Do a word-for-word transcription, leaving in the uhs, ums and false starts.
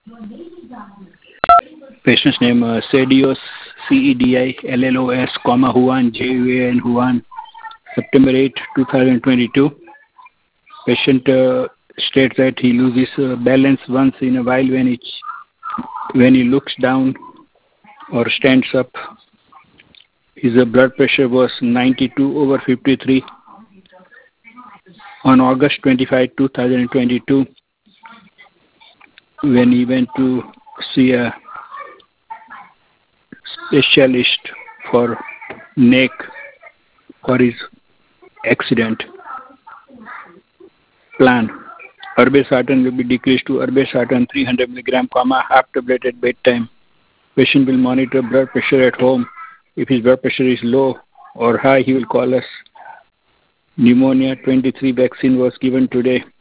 Patient's name uh, Cedios, C E D I L L O S, comma, Juan, J U A N, Juan, September eighth, twenty twenty-two. Patient uh, states that he loses uh, balance once in a while when he, when he looks down or stands up. His uh, blood pressure was ninety-two over fifty-three on August twenty-fifth, twenty twenty-two, when he went to see a specialist for neck for his accident. Plan. Irbesartan will be decreased to irbesartan three hundred milligram, comma, half tablet at bedtime. Patient will monitor blood pressure at home. If his blood pressure is low or high, he will call us. Pneumonia twenty-three vaccine was given today.